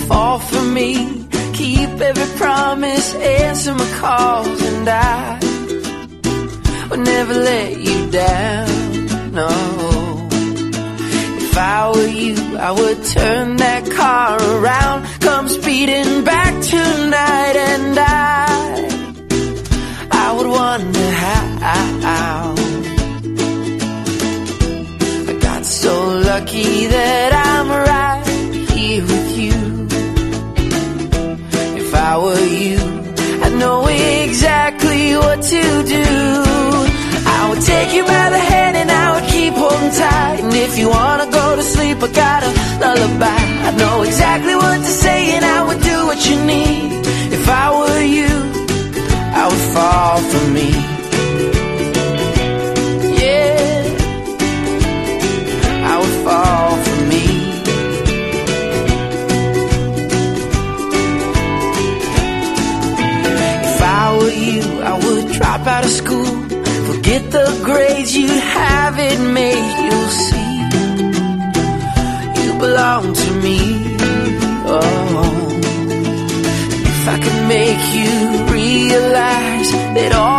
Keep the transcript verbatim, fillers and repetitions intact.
fall for me. Keep every promise, answer my calls, and I would never let you down, no. If I were you, I would turn that car around, come speeding back tonight, and I I would wonder how I got so lucky that I'm right here with you. If I were you, I'd know exactly what to do. I would take you by the hand and I would keep holding tight. And if you wanna go to sleep, I got a lullaby. I'd know exactly what to say and I would do what you need. If I were you, I would fall for me. Yeah, I would fall for me. If I were you, I would drop out of school, forget the grades, you'd have it made. You'll see, you belong to me. Oh, if I could make you realize that all